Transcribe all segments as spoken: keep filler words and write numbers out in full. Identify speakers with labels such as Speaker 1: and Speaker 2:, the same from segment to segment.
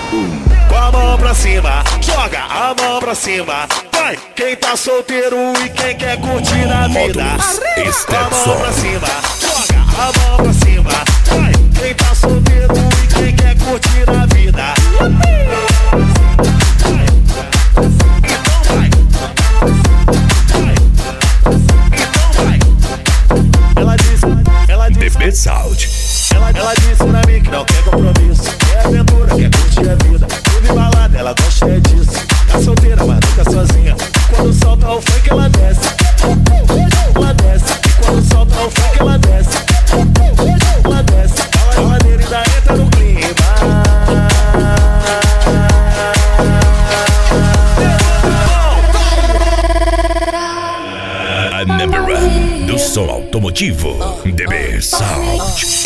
Speaker 1: Com a mão pra cima, joga a mão pra cima. Vai, quem tá solteiro e quem quer curtir a vida. Com a mão pra cima, joga a mão pra cima. Vai, quem tá solteiro e quem quer curtir a vida. Então vai. Então vai. Ela disse, ela disse.
Speaker 2: D B Sound.
Speaker 1: Ela, ela disse pra mim que não quer compromisso, quer aventura, quer curtir a vida. Vive balada, ela gosta é disso. Tá solteira, mas nunca sozinha. Quando solta o funk, ela desce. Ela desce. E quando solta o funk, ela desce. Ela desce. Ela maneira ainda entra no clima.
Speaker 2: A number one do som automotivo, D B Sound.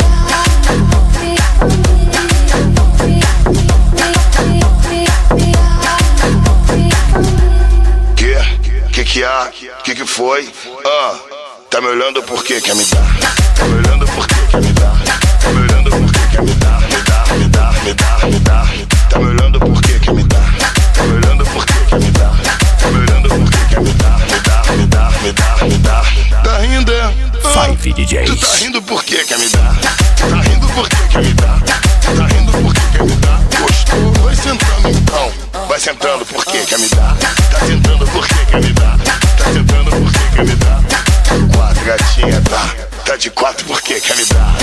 Speaker 3: Que? Que que há? Que que foi? Ah, tá me olhando por que quer me dar? Tá me olhando por que quer me dar? Tá me olhando por que quer me dar? Me dar, me dar, me dar, me dar. Tá me olhando por que quer me dar? Tá me olhando por que quer me dar? Tá me olhando por que quer me dar? Me dar, me dar, me dar, me dar. Tá rindo, é?
Speaker 2: Five D Js.
Speaker 3: Tu tá rindo por que quer me dar? Tá rindo por que quer me dar? Tá rindo por que quer me dar? Gostou? Vai sentando então. Vai sentando por que quer me dar? Tá sentando por que quer me dar? Tá sentando por que quer me dar? Quatro, gatinha, tá? Tá de quatro por que quer me dar?